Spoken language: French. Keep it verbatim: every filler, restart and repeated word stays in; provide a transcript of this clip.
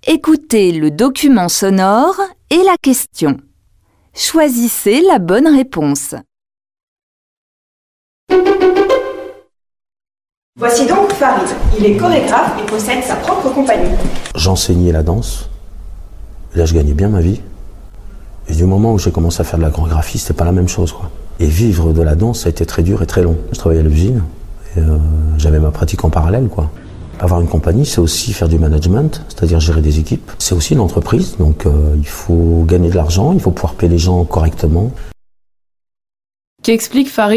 Écoutez le document sonore et la question. Choisissez la bonne réponse. Voici donc Farid. Il est chorégraphe et possède sa propre compagnie. J'enseignais la danse. Là, je gagnais bien ma vie. Et du moment où j'ai commencé à faire de la chorégraphie, c'était pas la même chose, quoi. Et vivre de la danse, ça a été très dur et très long. Je travaillais à l'usine et euh, j'avais ma pratique en parallèle, quoi. Avoir une compagnie, c'est aussi faire du management, c'est-à-dire gérer des équipes. C'est aussi une entreprise, donc euh, il faut gagner de l'argent, il faut pouvoir payer les gens correctement. Qu'explique Farid ?